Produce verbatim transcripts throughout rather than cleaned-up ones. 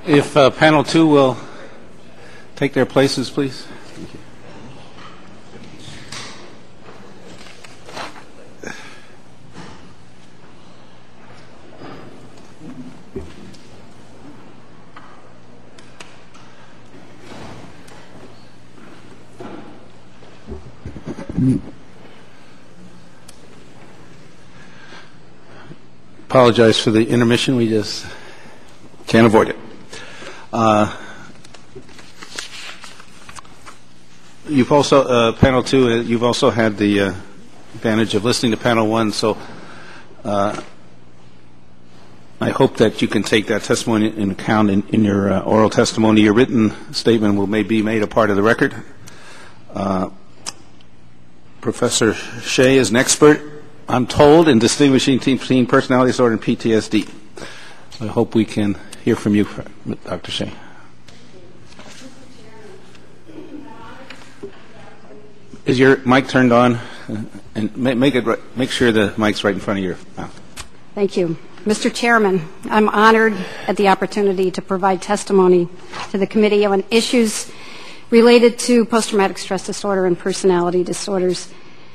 If uh, panel two will take their places, please. Thank you. Apologize for the intermission. We just can't avoid it. Uh, you've also, uh, panel two, uh, you've also had the uh, advantage of listening to panel one, so uh, I hope that you can take that testimony in account in, in your uh, oral testimony. Your written statement will may be made a part of the record. Uh, Professor Shea is an expert, I'm told, in distinguishing between personality disorder and P T S D. I hope we can hear from you, Doctor Shea. Is your mic turned on? And make it right, make sure the mic's right in front of your mouth. Thank you. Mister Chairman, I'm honored at the opportunity to provide testimony to the committee on issues related to post-traumatic stress disorder and personality disorders.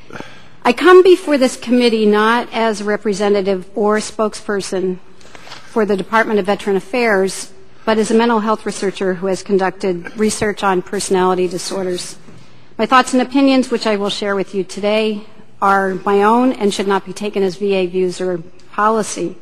I come before this committee not as a representative or spokesperson for the Department of Veteran Affairs, but as a mental health researcher who has conducted research on personality disorders. My thoughts and opinions, which I will share with you today, are my own and should not be taken as V A views or policy.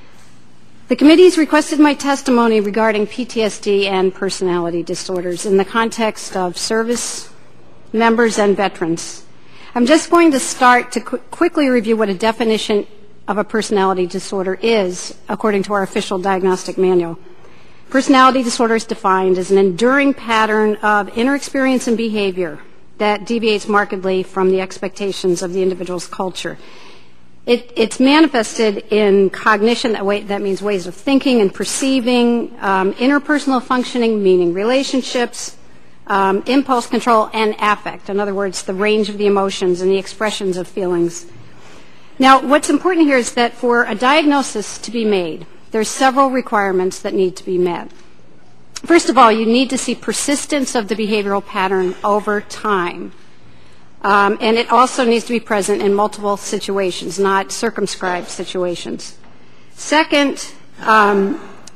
The committee has requested my testimony regarding P T S D and personality disorders in the context of service members and veterans. I'm just going to start to qu- quickly review what a definition of a personality disorder is, according to our official diagnostic manual. Personality disorder is defined as an enduring pattern of inner experience and behavior that deviates markedly from the expectations of the individual's culture. It, it's manifested in cognition, that, way, that means ways of thinking and perceiving, um, interpersonal functioning, meaning relationships, um, impulse control, and affect. In other words, the range of the emotions and the expressions of feelings. Now, what's important here is that for a diagnosis to be made, there's several requirements that need to be met. First of all, you need to see persistence of the behavioral pattern over time. Um, and it also needs to be present in multiple situations, not circumscribed situations. Second, um,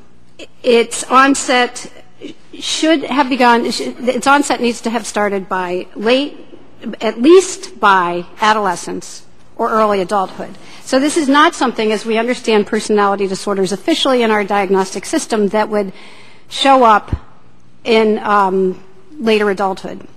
its onset should have begun, its onset needs to have started by late, at least by adolescence or early adulthood. So this is not something, as we understand personality disorders officially in our diagnostic system, that would show up in um, later adulthood.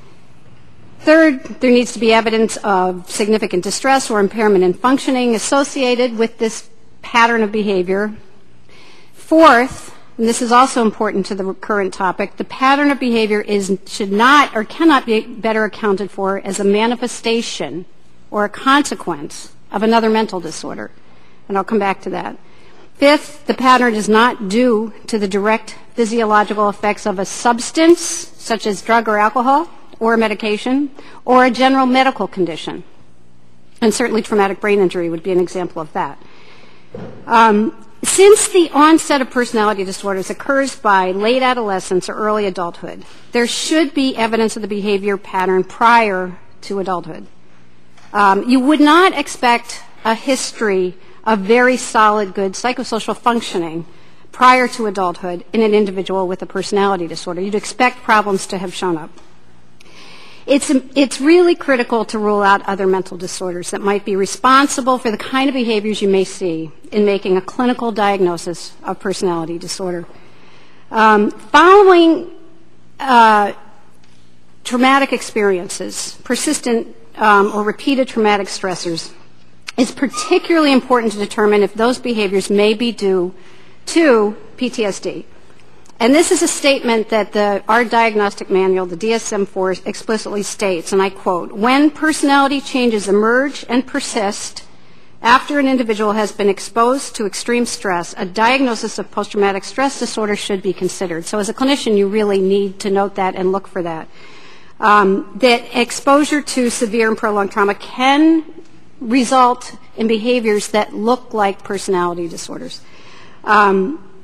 Third, there needs to be evidence of significant distress or impairment in functioning associated with this pattern of behavior. Fourth, and this is also important to the current topic, the pattern of behavior is, should not or cannot be better accounted for as a manifestation or a consequence of another mental disorder. And I'll come back to that. Fifth, the pattern is not due to the direct physiological effects of a substance, such as drug or alcohol, or a medication, or a general medical condition. And certainly traumatic brain injury would be an example of that. Um, since the onset of personality disorders occurs by late adolescence or early adulthood, there should be evidence of the behavior pattern prior to adulthood. Um, you would not expect a history of very solid, good psychosocial functioning prior to adulthood in an individual with a personality disorder. You'd expect problems to have shown up. It's, it's really critical to rule out other mental disorders that might be responsible for the kind of behaviors you may see in making a clinical diagnosis of personality disorder. Um, following uh, traumatic experiences, persistent um, or repeated traumatic stressors, it's particularly important to determine if those behaviors may be due to P T S D. And this is a statement that the, our diagnostic manual, the D S M four, explicitly states, and I quote, "When personality changes emerge and persist after an individual has been exposed to extreme stress, a diagnosis of post-traumatic stress disorder should be considered." So as a clinician, you really need to note that and look for that. Um, that exposure to severe and prolonged trauma can result in behaviors that look like personality disorders. Um,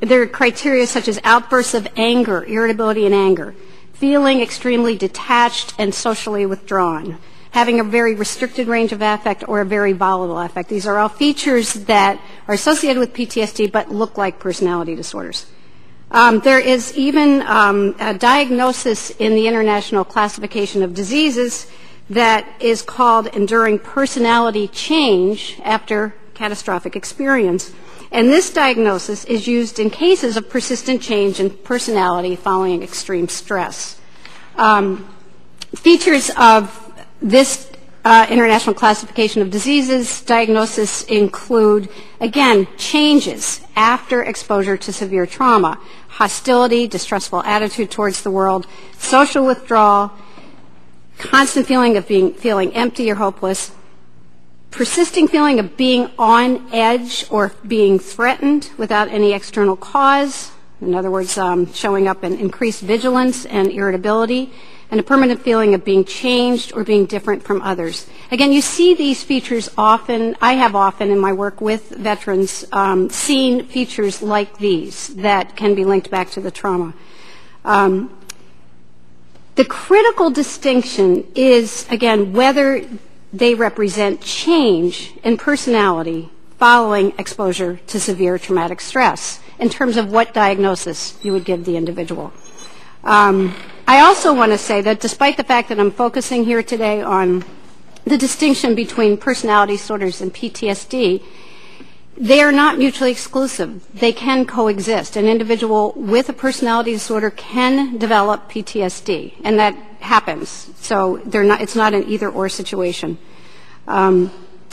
there are criteria such as outbursts of anger, irritability and anger, feeling extremely detached and socially withdrawn, having a very restricted range of affect or a very volatile affect. These are all features that are associated with P T S D but look like personality disorders. Um, there is even um, a diagnosis in the International Classification of Diseases that is called enduring personality change after catastrophic experience. And this diagnosis is used in cases of persistent change in personality following extreme stress. Um, features of this uh, International Classification of Diseases diagnosis include, again, changes after exposure to severe trauma, hostility, distrustful attitude towards the world, social withdrawal, constant feeling of being feeling empty or hopeless, persisting feeling of being on edge or being threatened without any external cause, in other words, um, showing up in increased vigilance and irritability, and a permanent feeling of being changed or being different from others. Again, you see these features often, I have often in my work with veterans um, seen features like these that can be linked back to the trauma. Um, the critical distinction is, again, whether they represent change in personality following exposure to severe traumatic stress in terms of what diagnosis you would give the individual. Um, I also want to say that despite the fact that I'm focusing here today on the distinction between personality disorders and P T S D, they are not mutually exclusive. They can coexist. An individual with a personality disorder can develop P T S D, and that happens. So they're not, it's not an either-or situation. Um,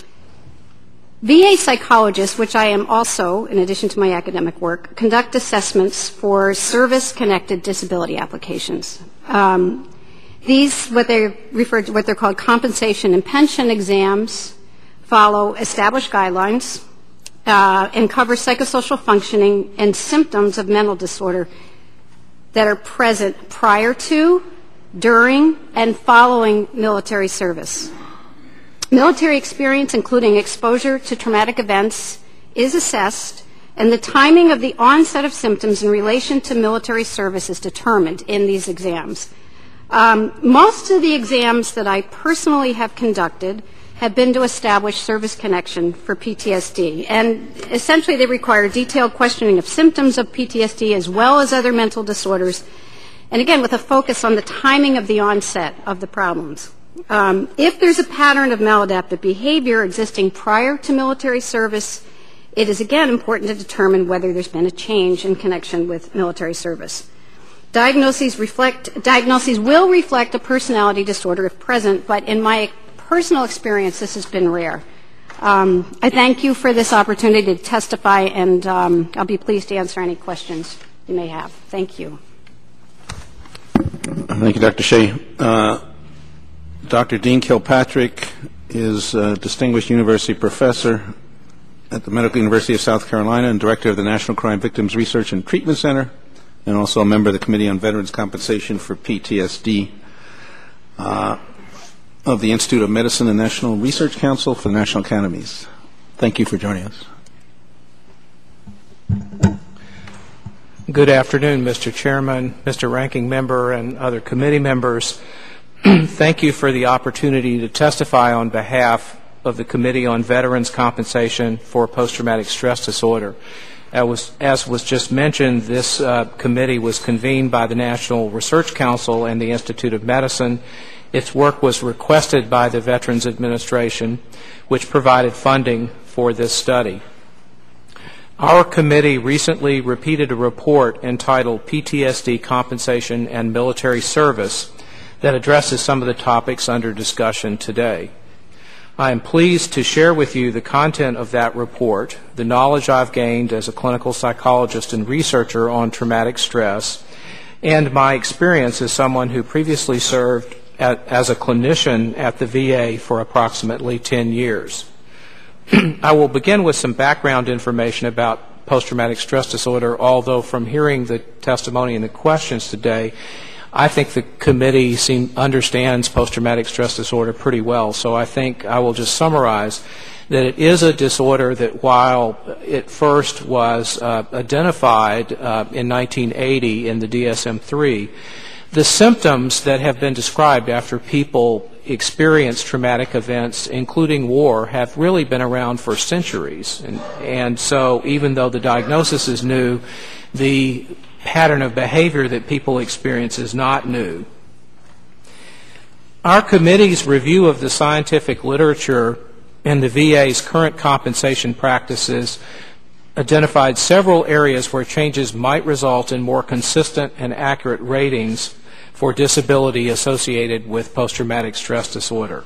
V A psychologists, which I am also, in addition to my academic work, conduct assessments for service-connected disability applications. Um, these, what they refer to, what they're called compensation and pension exams, follow established guidelines uh, and cover psychosocial functioning and symptoms of mental disorder that are present prior to, during, and following military service. Military experience, including exposure to traumatic events, is assessed, and the timing of the onset of symptoms in relation to military service is determined in these exams. Um, most of the exams that I personally have conducted have been to establish service connection for P T S D, and essentially they require detailed questioning of symptoms of P T S D as well as other mental disorders, and again with a focus on the timing of the onset of the problems. Um, if there's a pattern of maladaptive behavior existing prior to military service, it is again important to determine whether there's been a change in connection with military service. Diagnoses reflect, diagnoses will reflect a personality disorder if present, but in my personal experience, this has been rare. Um, I thank you for this opportunity to testify, and um, I'll be pleased to answer any questions you may have. Thank you. Thank you, Doctor Shea. Uh, Doctor Dean Kilpatrick is a distinguished university professor at the Medical University of South Carolina and director of the National Crime Victims Research and Treatment Center, and also a member of the Committee on Veterans Compensation for P T S D uh, of the Institute of Medicine and National Research Council for the National Academies. Thank you for joining us. Good afternoon, Mister Chairman, Mister Ranking Member, and other committee members. Thank you for the opportunity to testify on behalf of the Committee on Veterans Compensation for Post-Traumatic Stress Disorder. As was, as was just mentioned, this uh, committee was convened by the National Research Council and the Institute of Medicine. Its work was requested by the Veterans Administration, which provided funding for this study. Our committee recently repeated a report entitled P T S D Compensation and Military Service that addresses some of the topics under discussion today. I am pleased to share with you the content of that report, the knowledge I've gained as a clinical psychologist and researcher on traumatic stress, and my experience as someone who previously served at, as a clinician at the V A for approximately ten years. I will begin with some background information about post-traumatic stress disorder, although from hearing the testimony and the questions today, I think the committee seem, understands post-traumatic stress disorder pretty well, so I think I will just summarize that it is a disorder that while it first was uh, identified uh, in nineteen eighty in the D S M three, the symptoms that have been described after people experience traumatic events, including war, have really been around for centuries. And, and so even though the diagnosis is new, the pattern of behavior that people experience is not new. Our committee's review of the scientific literature and the V A's current compensation practices identified several areas where changes might result in more consistent and accurate ratings for disability associated with post-traumatic stress disorder.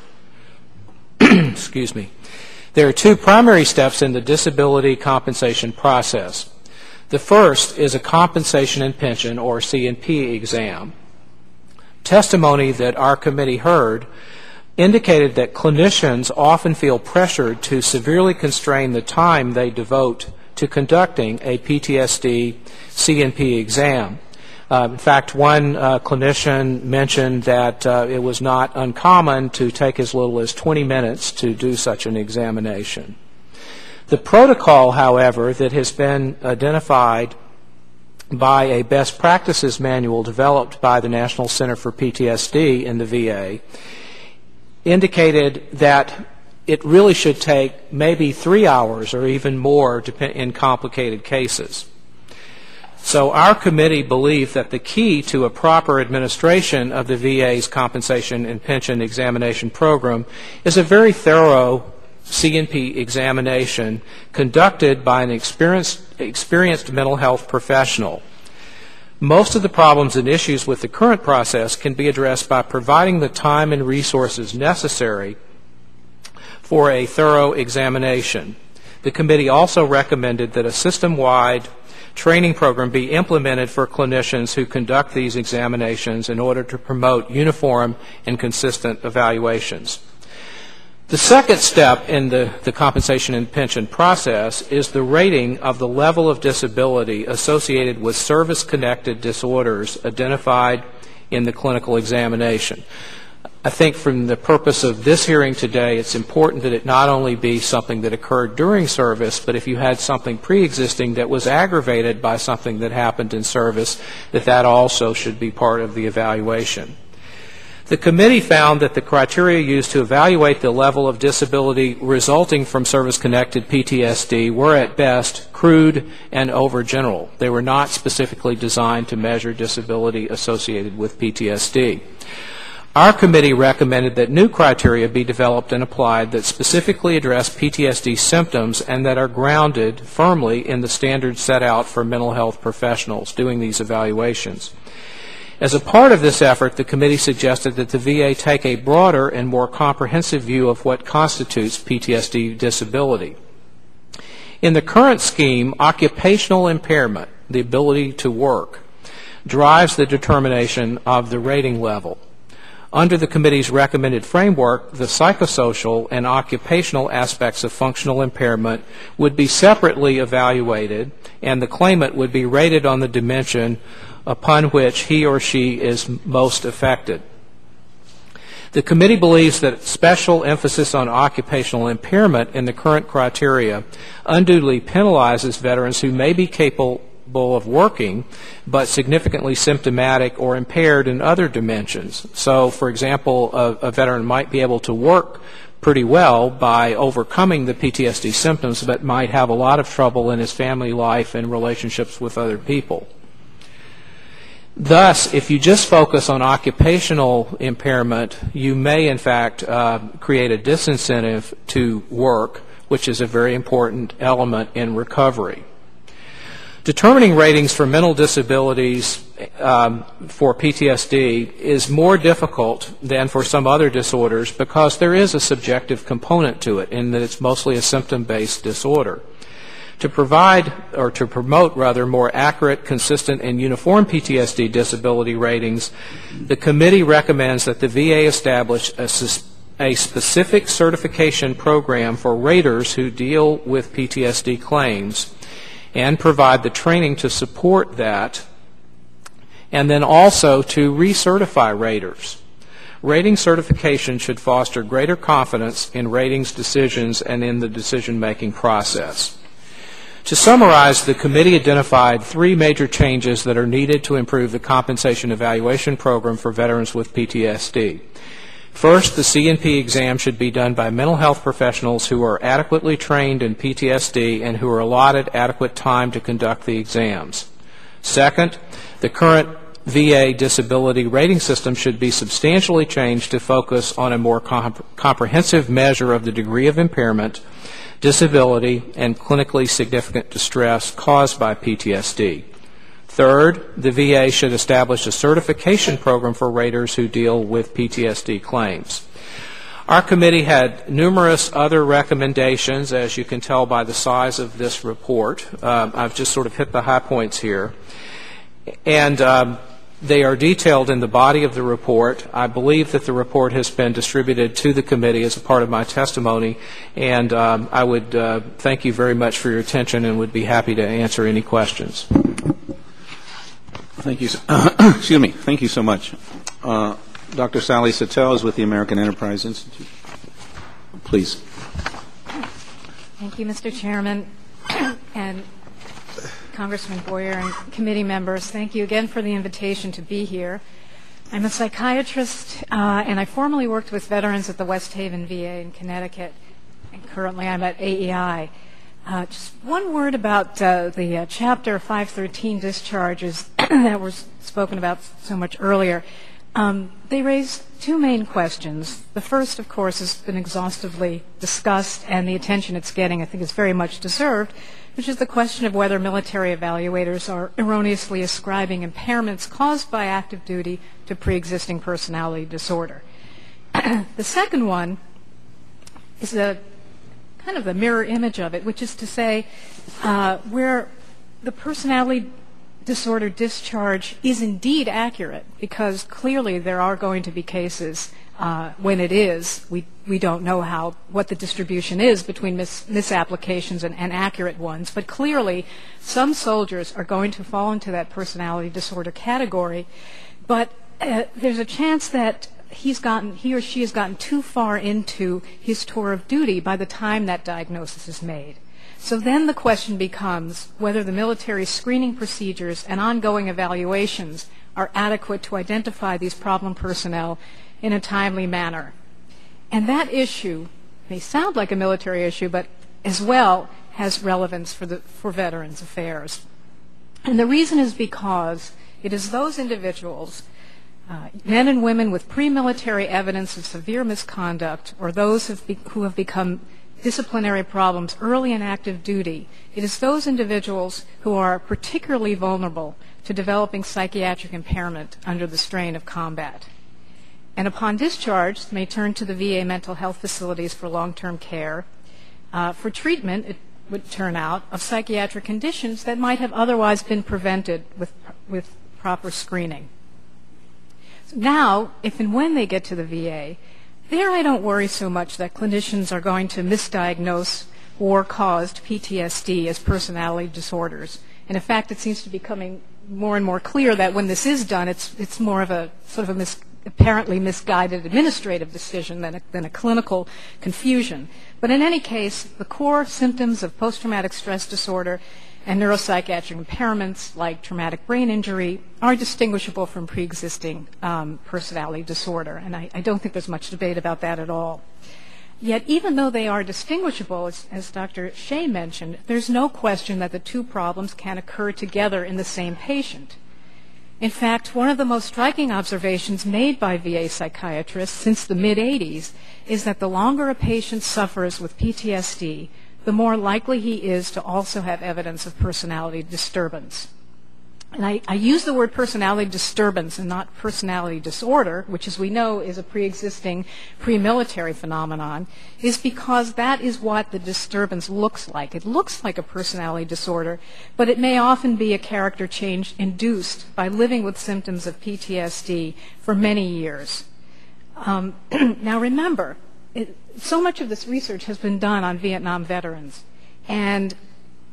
Excuse me. There are two primary steps in the disability compensation process. The first is a compensation and pension, or C and P, exam. Testimony that our committee heard indicated that clinicians often feel pressured to severely constrain the time they devote to conducting a P T S D C and P exam. Uh, in fact, one uh, clinician mentioned that uh, it was not uncommon to take as little as twenty minutes to do such an examination. The protocol, however, that has been identified by a best practices manual developed by the National Center for P T S D in the V A indicated that it really should take maybe three hours or even more in complicated cases. So our committee believed that the key to a proper administration of the V A's compensation and pension examination program is a very thorough C and P examination conducted by an experienced, experienced mental health professional. Most of the problems and issues with the current process can be addressed by providing the time and resources necessary for a thorough examination. The committee also recommended that a system-wide training program be implemented for clinicians who conduct these examinations in order to promote uniform and consistent evaluations. The second step in the, the compensation and pension process is the rating of the level of disability associated with service-connected disorders identified in the clinical examination. I think from the purpose of this hearing today, it's important that it not only be something that occurred during service, but if you had something pre-existing that was aggravated by something that happened in service, that that also should be part of the evaluation. The committee found that the criteria used to evaluate the level of disability resulting from service-connected P T S D were at best crude and overgeneral. They were not specifically designed to measure disability associated with P T S D. Our committee recommended that new criteria be developed and applied that specifically address P T S D symptoms and that are grounded firmly in the standards set out for mental health professionals doing these evaluations. As a part of this effort, the committee suggested that the V A take a broader and more comprehensive view of what constitutes P T S D disability. In the current scheme, occupational impairment, the ability to work, drives the determination of the rating level. Under the committee's recommended framework, the psychosocial and occupational aspects of functional impairment would be separately evaluated, and the claimant would be rated on the dimension upon which he or she is most affected. The committee believes that special emphasis on occupational impairment in the current criteria unduly penalizes veterans who may be capable of working, but significantly symptomatic or impaired in other dimensions. So, for example, a, a veteran might be able to work pretty well by overcoming the P T S D symptoms, but might have a lot of trouble in his family life and relationships with other people. Thus, if you just focus on occupational impairment, you may, in fact, uh, create a disincentive to work, which is a very important element in recovery. Determining ratings for mental disabilities um, for P T S D is more difficult than for some other disorders because there is a subjective component to it in that it's mostly a symptom-based disorder. To provide, or to promote rather, more accurate, consistent, and uniform P T S D disability ratings, the committee recommends that the V A establish a, a specific certification program for raters who deal with P T S D claims and provide the training to support that, and then also to recertify raters. Rating certification should foster greater confidence in ratings decisions and in the decision-making process. To summarize, the committee identified three major changes that are needed to improve the compensation evaluation program for veterans with P T S D. First, the C N P exam should be done by mental health professionals who are adequately trained in P T S D and who are allotted adequate time to conduct the exams. Second, the current V A disability rating system should be substantially changed to focus on a more comp- comprehensive measure of the degree of impairment, disability, and clinically significant distress caused by P T S D. Third, the V A should establish a certification program for raters who deal with P T S D claims. Our committee had numerous other recommendations, as you can tell by the size of this report. Uh, I've just sort of hit the high points here. And um, they are detailed in the body of the report. I believe that the report has been distributed to the committee as a part of my testimony, and um, I would uh, thank you very much for your attention and would be happy to answer any questions. Thank you. Excuse me. Thank you so much. Uh, Doctor Sally Sattel is with the American Enterprise Institute. Please. Thank you, Mister Chairman, and Congressman Boyer and committee members. Thank you again for the invitation to be here. I'm a psychiatrist, uh, and I formerly worked with veterans at the West Haven V A in Connecticut, and currently I'm at A E I. Uh, just one word about uh, the uh, Chapter five thirteen discharges that were spoken about so much earlier. Um, they raise two main questions. The first, of course, has been exhaustively discussed, and the attention it's getting, I think, is very much deserved, which is the question of whether military evaluators are erroneously ascribing impairments caused by active duty to pre-existing personality disorder. The second one is a kind of the mirror image of it, which is to say uh, where the personality disorder discharge is indeed accurate, because clearly there are going to be cases uh, when it is. We we don't know how what the distribution is between mis- misapplications and, and accurate ones, but clearly some soldiers are going to fall into that personality disorder category. But uh, there's a chance that he's gotten, he or she has gotten too far into his tour of duty by the time that diagnosis is made. So then the question becomes whether the military screening procedures and ongoing evaluations are adequate to identify these problem personnel in a timely manner. And that issue may sound like a military issue, but as well has relevance for the for Veterans Affairs. And the reason is because it is those individuals, Uh, men and women with pre-military evidence of severe misconduct, or those have be- who have become disciplinary problems early in active duty, it is those individuals who are particularly vulnerable to developing psychiatric impairment under the strain of combat. And upon discharge, may turn to the V A mental health facilities for long-term care, uh, for treatment, it would turn out, of psychiatric conditions that might have otherwise been prevented with, with proper screening. Now, if and when they get to the V A, there I don't worry so much that clinicians are going to misdiagnose war-caused P T S D as personality disorders. And in fact, it seems to be becoming more and more clear that when this is done, it's it's more of a sort of a mis- apparently misguided administrative decision than a, than a clinical confusion. But in any case, the core symptoms of post-traumatic stress disorder and neuropsychiatric impairments like traumatic brain injury are distinguishable from pre-existing um, personality disorder, and I, I don't think there's much debate about that at all. Yet even though they are distinguishable, as, as Doctor Shea mentioned, there's no question that the two problems can occur together in the same patient. In fact, one of the most striking observations made by V A psychiatrists since the mid-eighties is that the longer a patient suffers with P T S D, the more likely he is to also have evidence of personality disturbance. And I, I use the word personality disturbance and not personality disorder, which, as we know, is a pre-existing pre-military phenomenon, is because that is what the disturbance looks like. It looks like a personality disorder, but it may often be a character change induced by living with symptoms of P T S D for many years. Um, now remember, it, so much of this research has been done on Vietnam veterans, and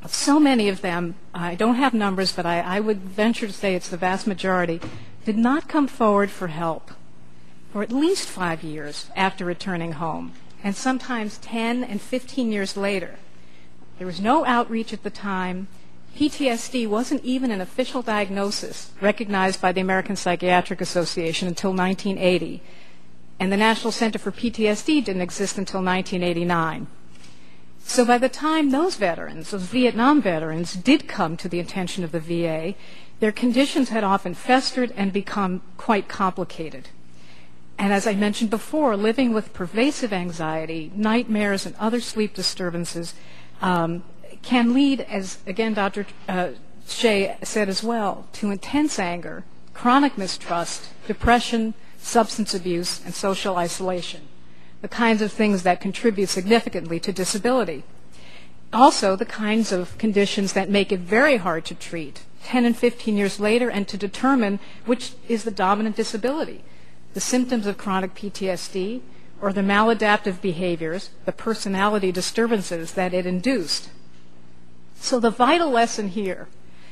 so many of them, I don't have numbers, but I, I would venture to say it's the vast majority, did not come forward for help for at least five years after returning home, and sometimes ten and fifteen years later. There was no outreach at the time. P T S D wasn't even an official diagnosis recognized by the American Psychiatric Association until nineteen eighty, and the National Center for P T S D didn't exist until nineteen eighty-nine. So by the time those veterans, those Vietnam veterans, did come to the attention of the V A, their conditions had often festered and become quite complicated. And as I mentioned before, living with pervasive anxiety, nightmares, and other sleep disturbances um, can lead, as again Doctor Uh, Shea said as well, to intense anger, chronic mistrust, depression, substance abuse, and social isolation, the kinds of things that contribute significantly to disability. Also, the kinds of conditions that make it very hard to treat ten and fifteen years later and to determine which is the dominant disability, the symptoms of chronic P T S D or the maladaptive behaviors, the personality disturbances that it induced. So the vital lesson here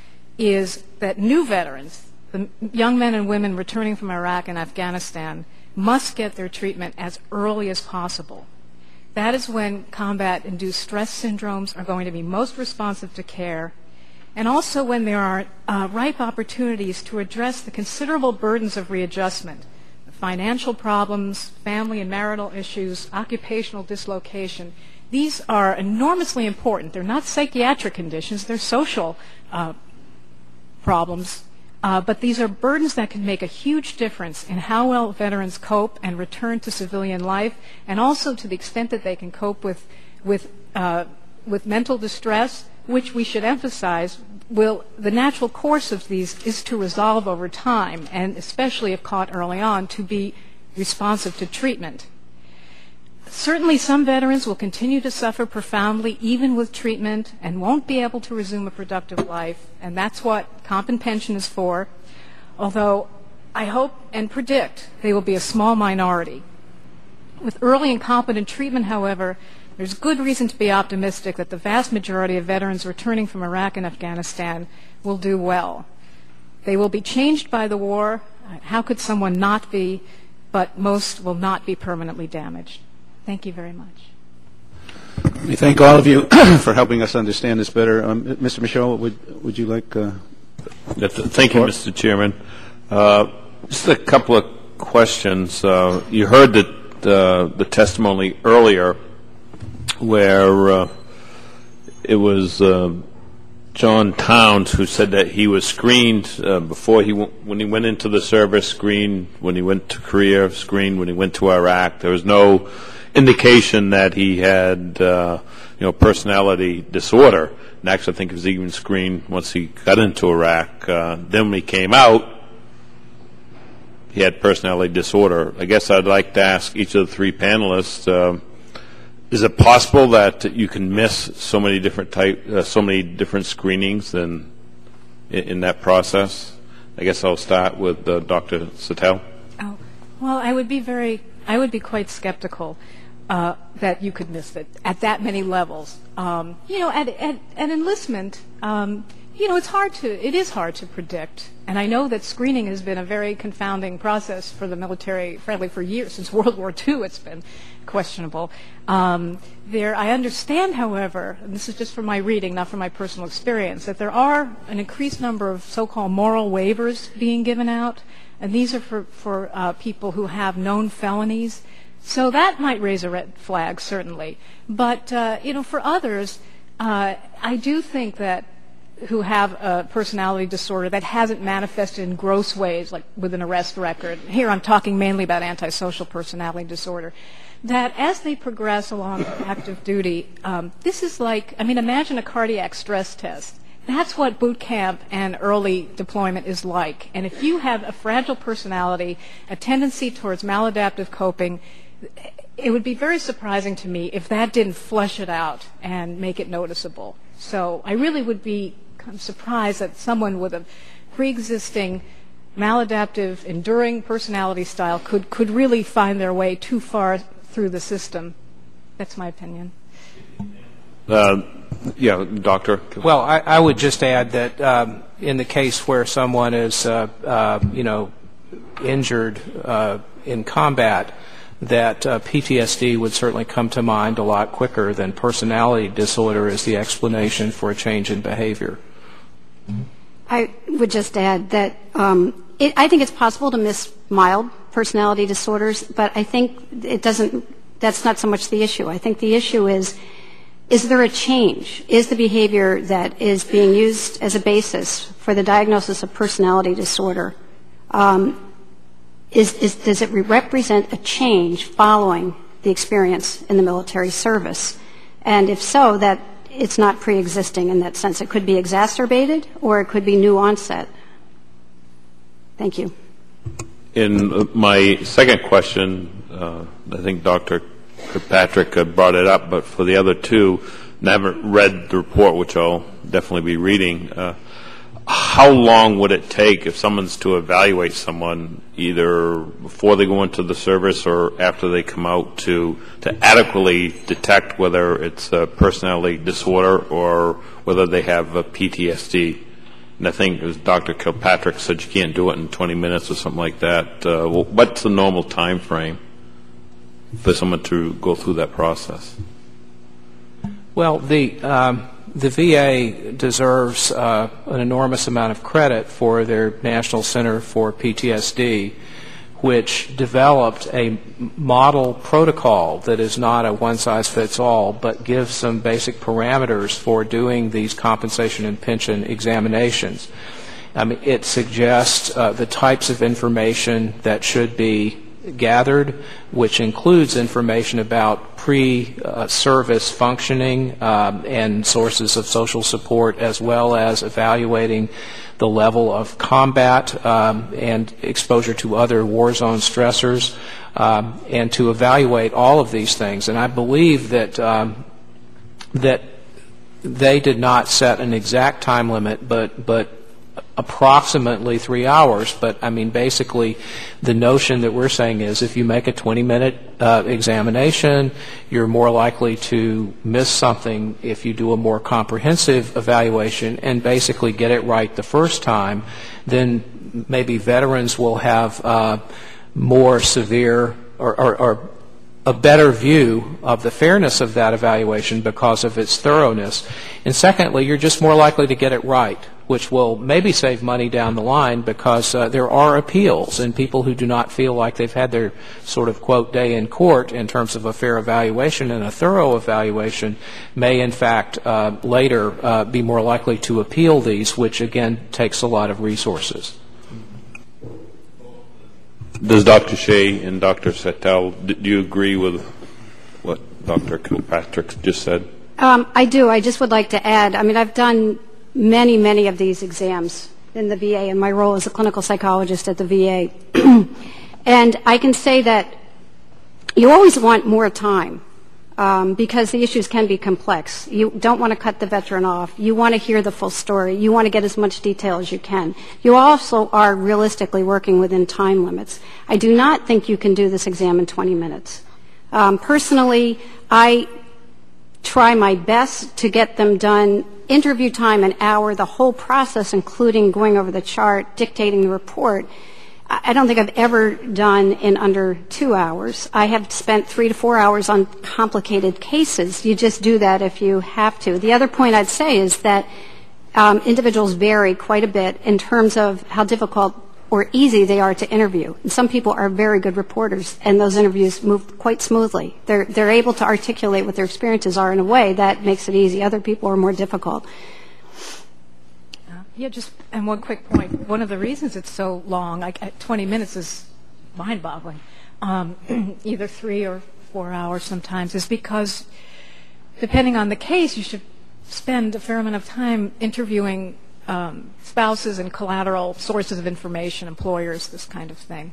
is that new veterans, the young men and women returning from Iraq and Afghanistan, must get their treatment as early as possible. That is when combat-induced stress syndromes are going to be most responsive to care, and also when there are uh, ripe opportunities to address the considerable burdens of readjustment, financial problems, family and marital issues, occupational dislocation. These are enormously important. They're not psychiatric conditions, they're social uh, problems. Uh, but these are burdens that can make a huge difference in how well veterans cope and return to civilian life, and also to the extent that they can cope with, with, uh, with mental distress, which we should emphasize will, the natural course of these is to resolve over time, and especially if caught early on, to be responsive to treatment. Certainly some veterans will continue to suffer profoundly even with treatment and won't be able to resume a productive life, and that's what comp and pension is for, although I hope and predict they will be a small minority. With early and competent treatment, however, there's good reason to be optimistic that the vast majority of veterans returning from Iraq and Afghanistan will do well. They will be changed by the war. How could someone not be? But most will not be permanently damaged. Thank you very much. We thank all of you for helping us understand this better. Um, Mister Michaud, would would you like? Uh, Thank you, Mister Chairman. Uh, just a couple of questions. Uh, you heard that uh, the testimony earlier, where uh, it was uh, John Towns who said that he was screened uh, before he w- when he went into the service, screened when he went to Korea, screened when he went to Iraq. There was no indication that he had, uh, you know, personality disorder. And actually, I think he was even screened once he got into Iraq. Uh, then when he came out, he had personality disorder. I guess I'd like to ask each of the three panelists: uh, is it possible that you can miss so many different type, uh, so many different screenings in, in that process? I guess I'll start with uh, Doctor Satel. Oh, well, I would be very, I would be quite skeptical uh, that you could miss it at that many levels. Um, you know, at, at, at enlistment, um, you know, it's hard to, it is hard to predict. And I know that screening has been a very confounding process for the military, frankly, for years. Since World War Two, it's been questionable. Um, there, I understand, however, and this is just from my reading, not from my personal experience, that there are an increased number of so-called moral waivers being given out, and these are for, for uh, people who have known felonies. So that might raise a red flag, certainly. But, uh, you know, for others, uh, I do think that who have a personality disorder that hasn't manifested in gross ways, like with an arrest record. Here I'm talking mainly about antisocial personality disorder. That as they progress along active duty, um, this is like, I mean, imagine a cardiac stress test. That's what boot camp and early deployment is like. And if you have a fragile personality, a tendency towards maladaptive coping, it would be very surprising to me if that didn't flesh it out and make it noticeable. So I really would be surprised that someone with a pre-existing maladaptive, enduring personality style could, could really find their way too far through the system. That's my opinion. Uh, yeah, Doctor. Well, I, I would just add that um, in the case where someone is, uh, uh, you know, injured uh, in combat, that uh, P T S D would certainly come to mind a lot quicker than personality disorder as the explanation for a change in behavior. I would just add that um, it, I think it's possible to miss mild personality disorders, but I think it doesn't, that's not so much the issue. I think the issue is, is there a change? Is the behavior that is being used as a basis for the diagnosis of personality disorder, um, is, is, does it represent a change following the experience in the military service? And if so, that it's not pre-existing in that sense. It could be exacerbated or it could be new onset. Thank you. In my second question, uh, I think Doctor Kirkpatrick uh, brought it up, but for the other two, and I haven't read the report, which I'll definitely be reading, uh, how long would it take if someone's to evaluate someone either before they go into the service or after they come out to to adequately detect whether it's a personality disorder or whether they have a P T S D? And I think, as Doctor Kilpatrick said, you can't do it in twenty minutes or something like that. Uh, what's the normal time frame for someone to go through that process? Well, the um, the V A deserves uh, an enormous amount of credit for their National Center for P T S D, which developed a model protocol that is not a one-size-fits-all, but gives some basic parameters for doing these compensation and pension examinations. I mean, it suggests uh, the types of information that should be gathered, which includes information about pre-service functioning um, and sources of social support, as well as evaluating the level of combat um, and exposure to other war zone stressors, um, and to evaluate all of these things. And I believe that um, that they did not set an exact time limit, but but approximately three hours. But I mean, basically, the notion that we're saying is if you make a twenty-minute uh, examination, you're more likely to miss something if you do a more comprehensive evaluation and basically get it right the first time. Then maybe veterans will have uh, more severe or, or, or a better view of the fairness of that evaluation because of its thoroughness. And secondly, you're just more likely to get it right, which will maybe save money down the line because uh, there are appeals, and people who do not feel like they've had their sort of, quote, day in court in terms of a fair evaluation and a thorough evaluation may, in fact, uh, later uh, be more likely to appeal these, which, again, takes a lot of resources. Does Doctor Shea and Doctor Settel, do you agree with what Doctor Kilpatrick just said? Um, I do. I just would like to add, I mean, I've done many, many of these exams in the V A in my role as a clinical psychologist at the V A. And I can say that you always want more time um, because the issues can be complex. You don't want to cut the veteran off. You want to hear the full story. You want to get as much detail as you can. You also are realistically working within time limits. I do not think you can do this exam in twenty minutes. Um, personally, I try my best to get them done. Interview time, an hour, the whole process, including going over the chart, dictating the report, I don't think I've ever done in under two hours. I have spent three to four hours on complicated cases. You just do that if you have to. The other point I'd say is that um, individuals vary quite a bit in terms of how difficult or easy they are to interview. And some people are very good reporters, and those interviews move quite smoothly. They're, they're able to articulate what their experiences are in a way that makes it easy. Other people are more difficult. Uh, yeah, just, and one quick point. One of the reasons it's so long, like at twenty minutes is mind-boggling, um, either three or four hours sometimes, is because depending on the case, you should spend a fair amount of time interviewing Um, spouses and collateral sources of information, employers, this kind of thing.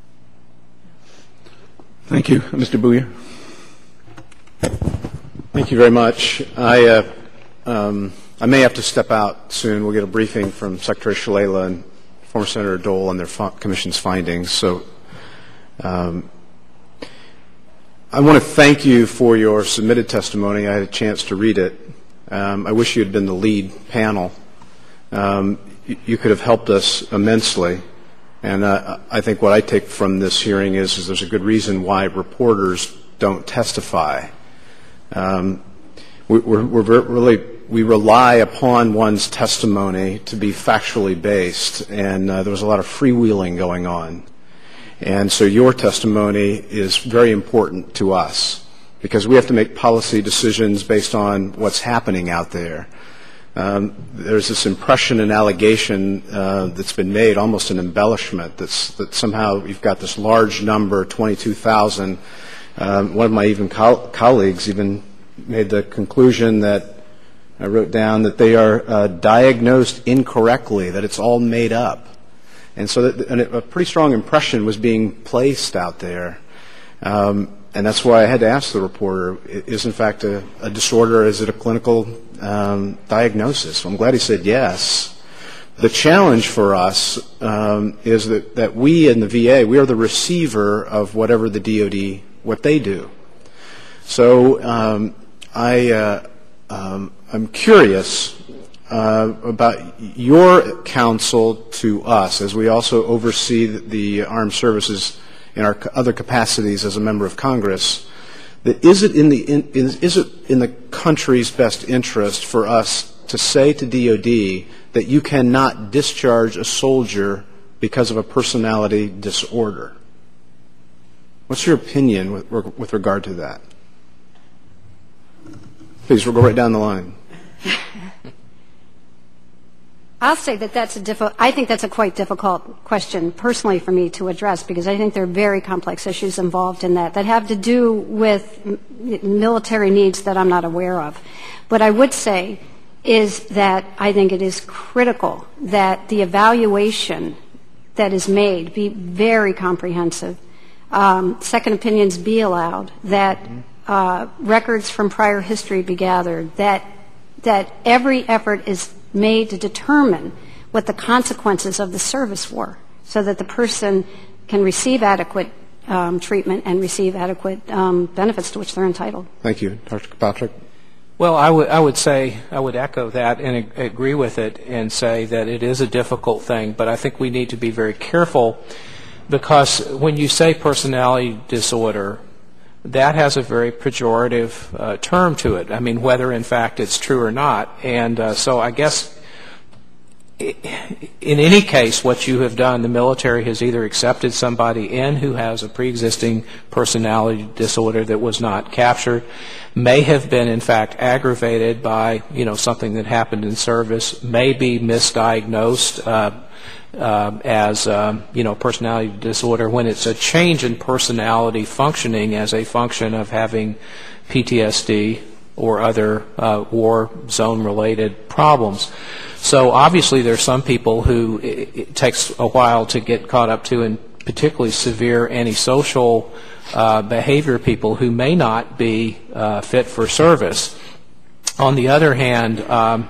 Thank you. Mister Booyer. Thank you very much. I, uh, um, I may have to step out soon. We'll get a briefing from Secretary Shalala and former Senator Dole on their fi- commission's findings. So um, I want to thank you for your submitted testimony. I had a chance to read it. Um, I wish you had been the lead panel. Um, you, you could have helped us immensely. And uh, I think what I take from this hearing is, is there's a good reason why reporters don't testify. Um, we, we're, we're really we rely upon one's testimony to be factually based, and uh, there was a lot of freewheeling going on. And so your testimony is very important to us because we have to make policy decisions based on what's happening out there. Um, there's this impression and allegation uh, that's been made, almost an embellishment, that's, that somehow you've got this large number, twenty-two thousand. Um, one of my even co- colleagues even made the conclusion that I wrote down that they are uh, diagnosed incorrectly, that it's all made up. And so that, and a pretty strong impression was being placed out there. Um, and that's why I had to ask the reporter, is in fact a, a disorder, is it a clinical um, diagnosis? So I'm glad he said yes. The challenge for us um, is that, that we in the V A, we are the receiver of whatever the D O D, what they do. So um, I, uh, um, I'm curious Uh, about your counsel to us, as we also oversee the, the armed services in our other capacities as a member of Congress. That is it in the in, is, is it in the country's best interest for us to say to D O D that you cannot discharge a soldier because of a personality disorder? What's your opinion with, with regard to that? Please, we'll go right down the line. I'll say that that's a difficult, I think that's a quite difficult question personally for me to address because I think there are very complex issues involved in that that have to do with m- military needs that I'm not aware of. What I would say is that I think it is critical that the evaluation that is made be very comprehensive, um, second opinions be allowed, that uh, records from prior history be gathered, that that every effort is made to determine what the consequences of the service were so that the person can receive adequate um, treatment and receive adequate um, benefits to which they're entitled. Thank you. Doctor Kirkpatrick? Well, I would, I would say, I would echo that and ag- agree with it and say that it is a difficult thing, but I think we need to be very careful because when you say personality disorder, that has a very pejorative uh, term to it. I mean, whether in fact it's true or not. And uh, so I guess in any case, what you have done, the military has either accepted somebody in who has a pre-existing personality disorder that was not captured, may have been in fact aggravated by, you know, something that happened in service, may be misdiagnosed uh, Uh, as um, you know, personality disorder when it's a change in personality functioning as a function of having P T S D or other uh, war zone related problems. So obviously there's some people who it, it takes a while to get caught up to, and particularly severe antisocial uh, behavior people who may not be uh, fit for service. On the other hand, um,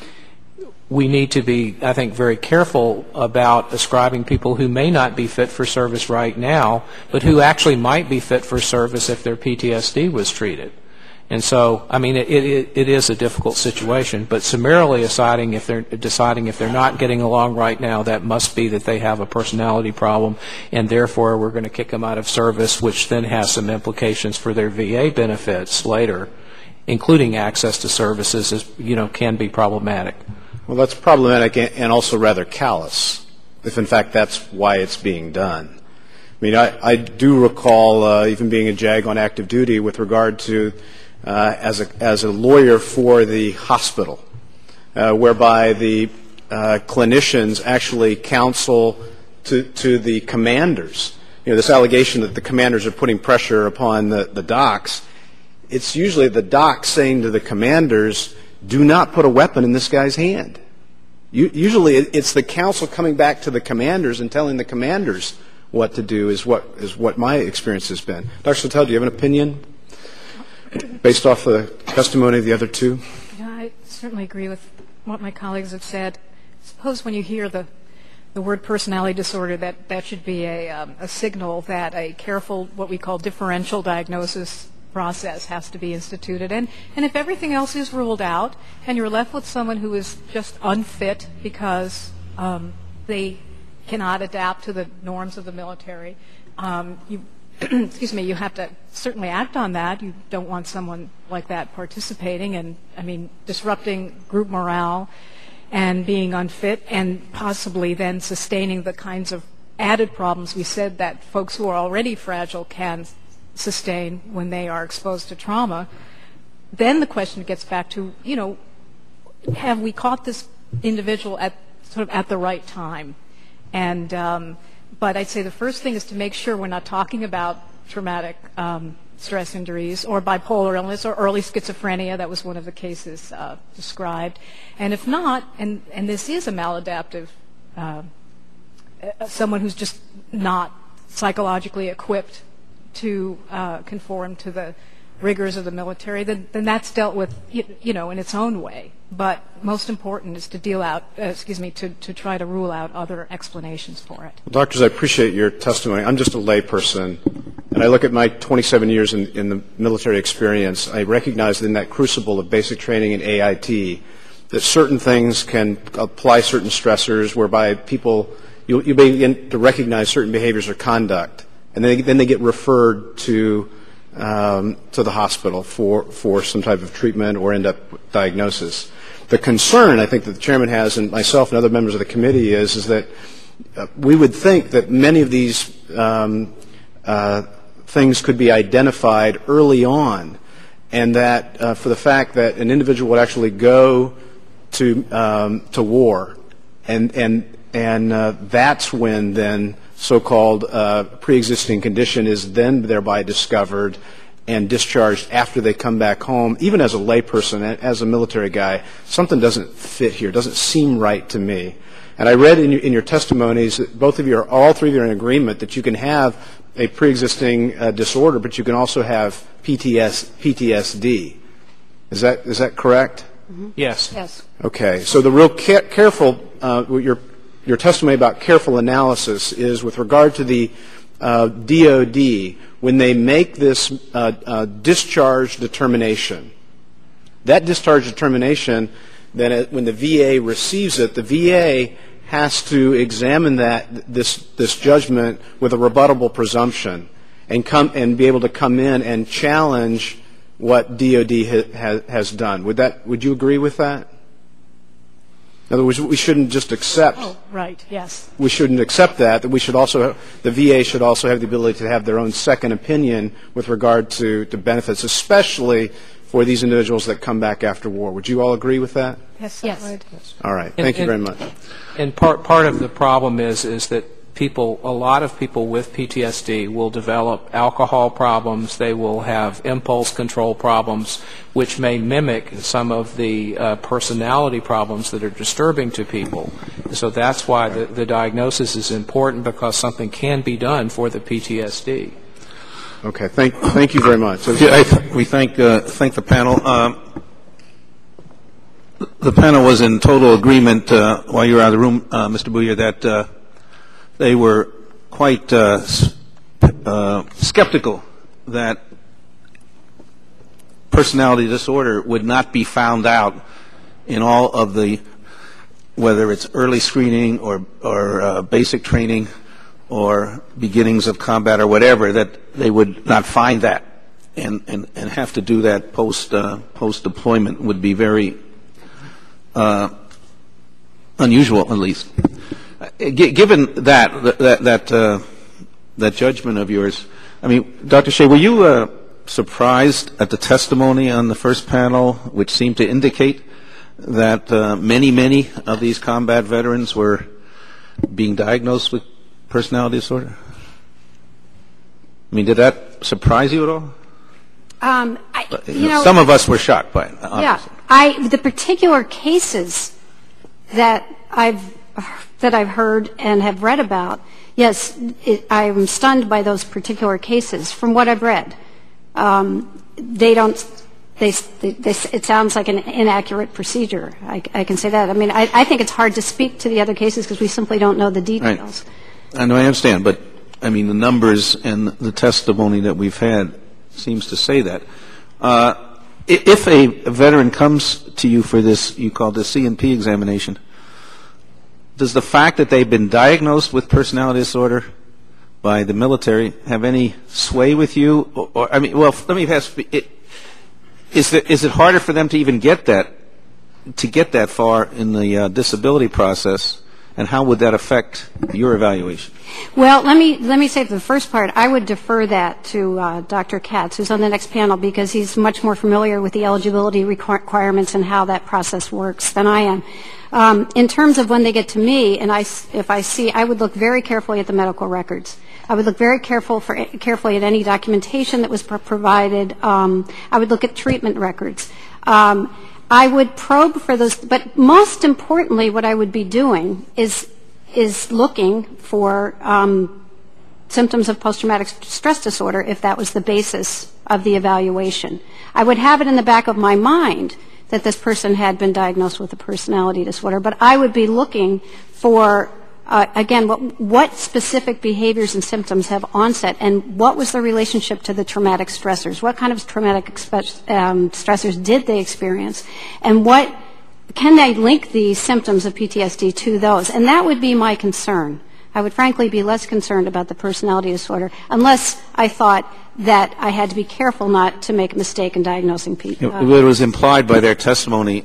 we need to be, I think, very careful about ascribing people who may not be fit for service right now, but who actually might be fit for service if their P T S D was treated. And so, I mean, it, it, it is a difficult situation, but summarily deciding if they're deciding if they're not getting along right now, that must be that they have a personality problem, and therefore we're going to kick them out of service, which then has some implications for their V A benefits later, including access to services, is, you know, can be problematic. Well, that's problematic and also rather callous, if in fact that's why it's being done. I mean, I, I do recall uh, even being a JAG on active duty with regard to uh, as a as a lawyer for the hospital, uh, whereby the uh, clinicians actually counsel to to the commanders. You know, this allegation that the commanders are putting pressure upon the, the docs. It's usually the docs saying to the commanders, do not put a weapon in this guy's hand. You, usually it's the counsel coming back to the commanders and telling the commanders what to do is what is what my experience has been. Doctor Sotelo, do you have an opinion based off the testimony of the other two? Yeah, I certainly agree with what my colleagues have said. Suppose when you hear the, the word personality disorder, that, that should be a, um, a signal that a careful, what we call differential diagnosis process has to be instituted. And, and if everything else is ruled out and you're left with someone who is just unfit because um, they cannot adapt to the norms of the military, um, you, excuse me, you have to certainly act on that. You don't want someone like that participating and, I mean, disrupting group morale and being unfit and possibly then sustaining the kinds of added problems we said that folks who are already fragile can sustain when they are exposed to trauma. Then the question gets back to, you know, have we caught this individual at sort of at the right time? And um, but I'd say the first thing is to make sure we're not talking about traumatic um, stress injuries or bipolar illness or early schizophrenia. That was one of the cases uh, described. And if not, and, and this is a maladaptive, uh, someone who's just not psychologically equipped to uh, conform to the rigors of the military, then, then that's dealt with, you, you know, in its own way. But most important is to deal out, uh, excuse me, to, to try to rule out other explanations for it. Well, doctors, I appreciate your testimony. I'm just a layperson, and I look at my twenty-seven years in, in the military experience. I recognize in that crucible of basic training in A I T that certain things can apply certain stressors whereby people, you, you begin to recognize certain behaviors or conduct, and then, then they get referred to um, to the hospital for, for some type of treatment or end up with diagnosis. The concern I think that the chairman has, and myself and other members of the committee, is, is that uh, we would think that many of these um, uh, things could be identified early on, and that uh, for the fact that an individual would actually go to um, to war, and and and uh, that's when then so-called uh, pre-existing condition is then thereby discovered and discharged after they come back home. Even as a layperson, as a military guy, something doesn't fit here, doesn't seem right to me. And I read in your, in your testimonies that both of you are, all three of you are in agreement that you can have a pre-existing uh, disorder, but you can also have P T S, P T S D. Is that is that correct? Mm-hmm. Yes. Yes. Okay. So the real ca- careful, uh, your your testimony about careful analysis is with regard to the uh, D O D, when they make this uh, uh, discharge determination. That discharge determination, then it, when the V A receives it, the V A has to examine that this this judgment with a rebuttable presumption and come and be able to come in and challenge what D O D ha, ha, has done. Would that would you agree with that? In other words, we shouldn't just accept. Oh, right. Yes. We shouldn't accept that. That we should also, the V A should also have the ability to have their own second opinion with regard to, to benefits, especially for these individuals that come back after war. Would you all agree with that? Yes. Yes. I would. All right. Thank And- you very and- much. And part part of the problem is is that people, a lot of people with P T S D will develop alcohol problems. They will have impulse control problems, which may mimic some of the uh, personality problems that are disturbing to people. So that's why the, the diagnosis is important, because something can be done for the P T S D. Okay. Thank thank you very much. Yeah, I th- we thank uh, thank the panel. Um, the panel was in total agreement uh, while you were out of the room, uh, Mister Bouyer, that uh, they were quite uh, uh, skeptical that personality disorder would not be found out in all of the, whether it's early screening or, or uh, basic training or beginnings of combat or whatever, that they would not find that and, and, and have to do that post, uh, post-deployment would be very uh, unusual, at least. Given that that that, uh, that judgment of yours, I mean, Doctor Shea, were you uh, surprised at the testimony on the first panel, which seemed to indicate that uh, many, many of these combat veterans were being diagnosed with personality disorder? I mean, did that surprise you at all? Um, I, you know, some of us were shocked by it. Obviously. Yeah, I the particular cases that I've that I've heard and have read about, yes, it, I'm stunned by those particular cases from what I've read. Um, they don't they, they, they, it sounds like an inaccurate procedure. I, I can say that. I mean, I, I think it's hard to speak to the other cases because we simply don't know the details. Right. I know, I understand, but I mean, the numbers and the testimony that we've had seems to say that. Uh, if a, a veteran comes to you for this, you call this C and P examination, does the fact that they've been diagnosed with personality disorder by the military have any sway with you? Or, or I mean, well, let me ask, it, is, it, is it harder for them to even get that, to get that far in the uh, disability process? And how would that affect your evaluation? Well, let me let me say for the first part, I would defer that to uh, Doctor Katz, who's on the next panel, because he's much more familiar with the eligibility requirements and how that process works than I am. Um, in terms of when they get to me, and I, if I see, I would look very carefully at the medical records. I would look very careful for, carefully at any documentation that was pro- provided. Um, I would look at treatment records. Um, I would probe for those, but most importantly, what I would be doing is is looking for um, symptoms of post-traumatic stress disorder if that was the basis of the evaluation. I would have it in the back of my mind that this person had been diagnosed with a personality disorder, but I would be looking for Uh, again, what, what specific behaviors and symptoms have onset, and what was the relationship to the traumatic stressors? What kind of traumatic expe- um, stressors did they experience? And what can they link the symptoms of P T S D to those? And that would be my concern. I would frankly be less concerned about the personality disorder unless I thought that I had to be careful not to make a mistake in diagnosing P T S D. Uh, it was implied by their testimony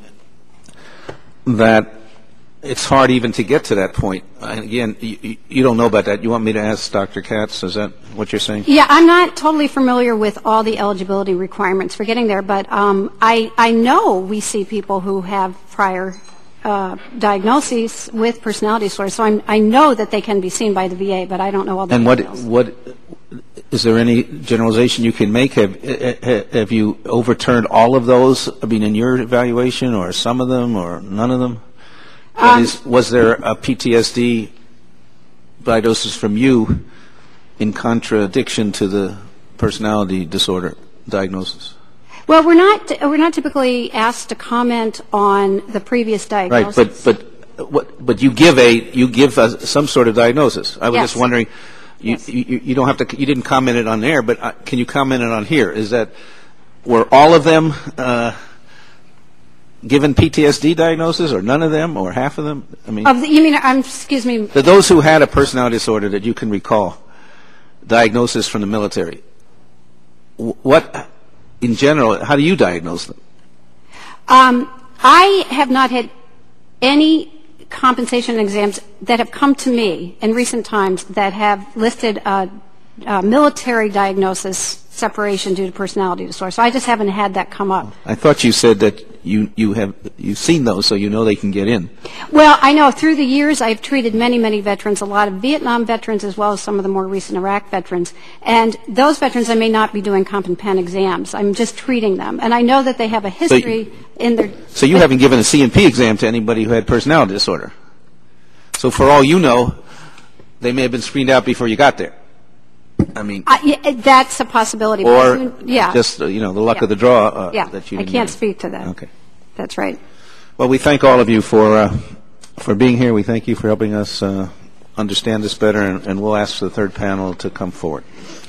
that it's hard even to get to that point. And again, you, you don't know about that. You want me to ask Doctor Katz? Is that what you're saying? Yeah, I'm not totally familiar with all the eligibility requirements for getting there, but um, I, I know we see people who have prior uh, diagnoses with personality disorder, so I'm, I know that they can be seen by the V A, but I don't know all the and details. And what, what, is there any generalization you can make? Have, have you overturned all of those, I mean, in your evaluation, or some of them, or none of them? Um, is, was there a P T S D diagnosis from you in contradiction to the personality disorder diagnosis? Well, we're not we're not typically asked to comment on the previous diagnosis. Right, but but what, but you give a you give a, some sort of diagnosis. I was yes. just wondering, you, yes. you you don't have to you didn't comment it on there, but uh, can you comment it on here? Is that were all of them Uh, given P T S D diagnosis, or none of them, or half of them? I mean, of the, you mean? Um, excuse me. The, those who had a personality disorder that you can recall, diagnosis from the military. What, in general, how do you diagnose them? Um, I have not had any compensation exams that have come to me in recent times that have listed a, a military diagnosis separation due to personality disorder. So I just haven't had that come up. I thought you said that you you have you've seen those, so you know they can get in. Well, I know through the years I've treated many, many veterans, a lot of Vietnam veterans as well as some of the more recent Iraq veterans. And those veterans I may not be doing comp and pen exams. I'm just treating them. And I know that they have a history so you, in their... So you haven't given a C and P exam to anybody who had personality disorder. So for all you know, they may have been screened out before you got there. I mean, uh, yeah, that's a possibility. Or yeah. just uh, you know the luck yeah. of the draw. Uh, yeah, that you I didn't can't know. speak to that. Okay, that's right. Well, we thank all of you for uh, for being here. We thank you for helping us uh, understand this better, and, and we'll ask the third panel to come forward.